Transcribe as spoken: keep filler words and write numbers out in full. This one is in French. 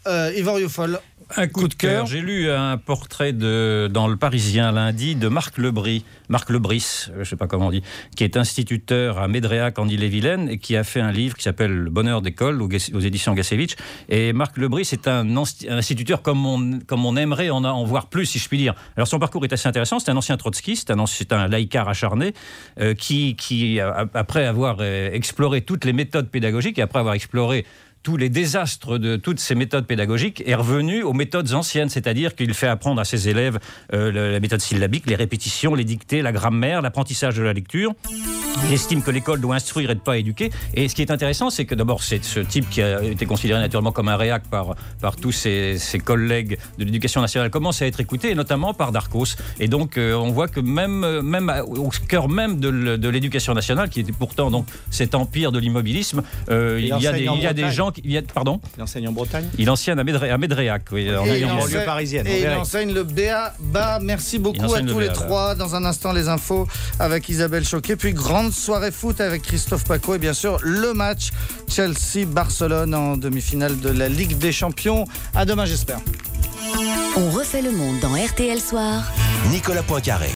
euh, Yvan Rioufol. Un coup de cœur. J'ai lu un portrait de, dans Le Parisien lundi de Marc Lebris, Marc Lebris, je ne sais pas comment on dit, qui est instituteur à Médréac en Ille-et-Vilaine et qui a fait un livre qui s'appelle Le bonheur d'école aux, aux éditions Gassevitch. Et Marc Lebris est un, un instituteur comme on, comme on aimerait en, en voir plus, si je puis dire. Alors son parcours est assez intéressant. C'est un ancien trotskiste, c'est un, c'est un laïcard acharné euh, qui, qui, après avoir exploré toutes les méthodes pédagogiques et après avoir exploré tous les désastres de toutes ces méthodes pédagogiques, est revenu aux méthodes anciennes, c'est-à-dire qu'il fait apprendre à ses élèves euh, la, la méthode syllabique, les répétitions, les dictées, la grammaire, l'apprentissage de la lecture. Il estime que l'école doit instruire et ne pas éduquer. Et ce qui est intéressant, c'est que d'abord, c'est ce type qui a été considéré naturellement comme un réac par, par tous ses, ses collègues de l'éducation nationale commence à être écouté, et notamment par Darcos. Et donc, euh, on voit que même, même au cœur même de, de l'éducation nationale, qui était pourtant donc, cet empire de l'immobilisme, euh, il, y a des, il y a des gens qui... Il, y a, pardon il enseigne en Bretagne. Il enseigne à, Médré, à Médréac, oui. En Et en banlieue parisienne. Et il enseigne le B A B A. Merci beaucoup à tous les trois. Dans un instant, les infos avec Isabelle Choquet. Puis, grande soirée foot avec Christophe Paco. Et bien sûr, le match Chelsea-Barcelone en demi-finale de la Ligue des Champions. À demain, j'espère. On refait le monde dans R T L Soir. Nicolas Poincaré.